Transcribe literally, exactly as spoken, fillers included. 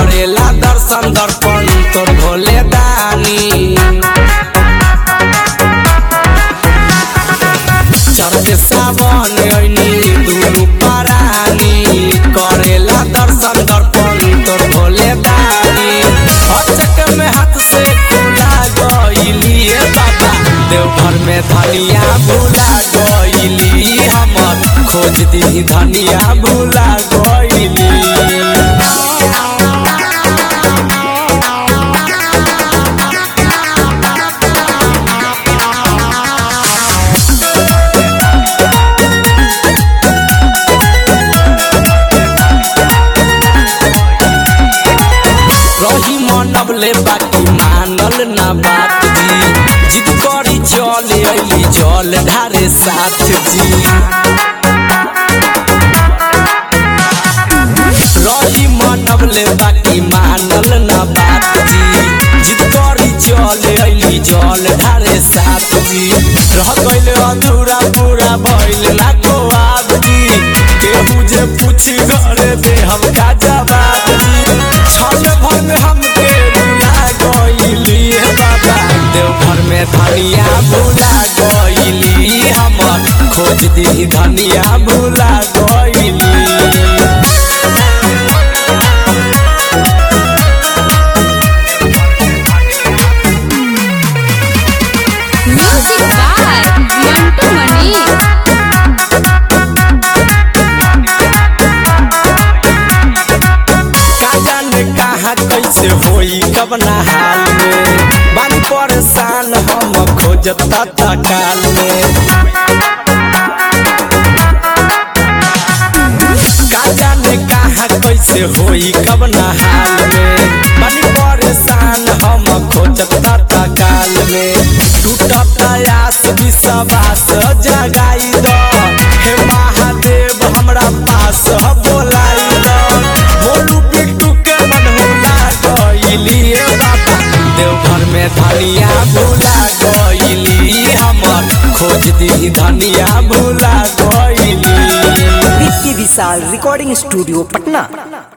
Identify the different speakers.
Speaker 1: करेला दर्शन दर्पण तोर भोले दानी। चढ़ते सावन ऐनी दुनु परानी करेला दर्शन दर्पण तोर भोले दानी। अचक में हाथ से खुला गइली बाबा देवघर में धनिया भूला गइली हमर खोज दी धनिया भूला गइली। रही मनबले बाकी मानल ना बात जी जिद करी चल अली जल ढारे साथ जी। रही मनबले बाकी मानल ना बात जी जिद करी चल अली जल ढारे साथ जी। रह गइल अधूरा पूरा भइल ना को आब जी केहू जे पूछी घरे दे हम का जवाब जी। छल भर में हमके भुला गइली बाबा देवघर में धनिया भुला गइली हमर खोज दी धनिया भुला गइली।
Speaker 2: म्यूजिक बाय यंटू मनी।
Speaker 1: कैसे होई कबना हाल में बानी परेशान हम खोजता तकाल में। का जाने कहाँ कैसे होई कबना हाल में बानी परेशान हम खोजता तकाल में। टूटत आस विश्वास जगाई दो हे महादेव हमरा पास बोलाई दो। बोलू बिट्टू के मन बाबा देवघर में धनिया भूला गइली हमर खोज दी धनिया भूला गइली।
Speaker 3: Vicky Vishal recording studio Patna.